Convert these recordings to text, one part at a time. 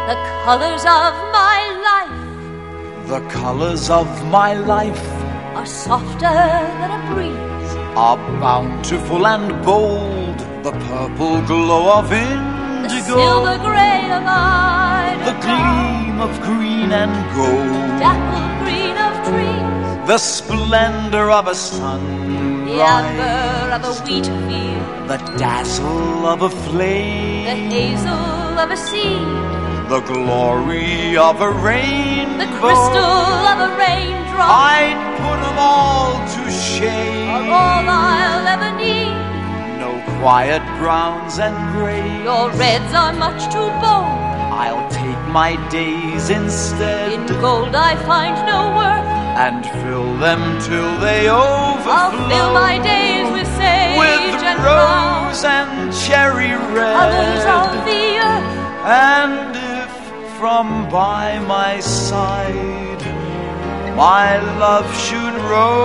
The colors of my life, the colors of my life are softer than a breeze, are bountiful and bold. The purple glow of the indigo, silver gray of iron, the gleam of green and gold, dapple green of trees, the splendor of a the sunrise, amber of a wheat field, the dazzle of a the flame, hazel of a seed, the glory of a rainbow. the crystal of a raindrop, I'd put them all to are shame. all I'll ever need. No quiet browns and grays. Your reds are much too bold. I'll take my days instead In gold I find no worth. and fill them till they overflow. I'll fill my days with sage with and brown, rose and cherry red. colors of the earth. And if from by my side my love should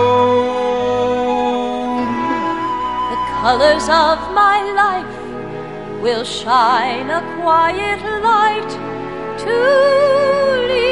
roam, The colors of my life will shine a quiet light to lead